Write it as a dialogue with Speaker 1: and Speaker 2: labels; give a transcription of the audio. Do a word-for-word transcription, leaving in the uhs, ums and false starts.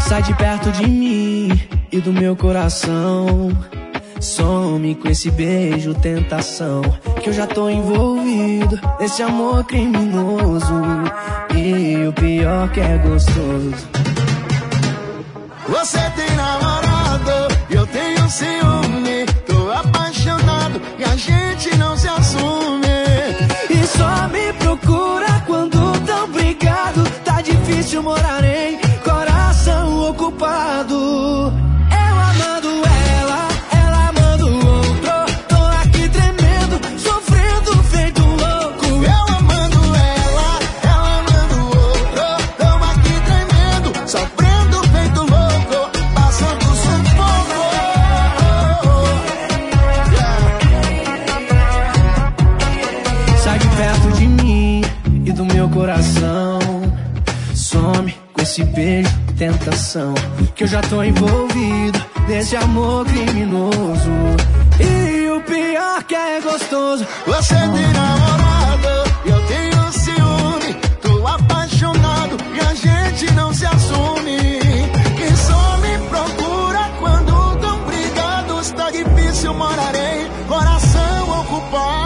Speaker 1: Sai de perto de mim e do meu coração. Some com esse beijo, tentação, que eu já tô envolvido nesse amor criminoso. E o pior que é gostoso.
Speaker 2: Você tem namorado, eu tenho ciúme. Tô apaixonado e a gente não se assume.
Speaker 1: E só me procura quando tão brigado. Tá difícil morar em coração ocupado. Eu amando ela, ela amando outro. Tô aqui tremendo, sofrendo feito louco.
Speaker 2: Eu amando ela, ela amando outro. Tô aqui tremendo, sofrendo feito louco, passando sufoco. Yeah.
Speaker 1: Sai de perto de mim e do meu coração. Some com esse beijo, tentação, que eu já tô envolvido nesse amor criminoso. E o pior que é gostoso.
Speaker 2: Você tem namorado, eu tenho ciúme. Tô apaixonado e a gente não se assume. Quem só me procura quando tão brigados. Tá difícil morar em coração ocupado.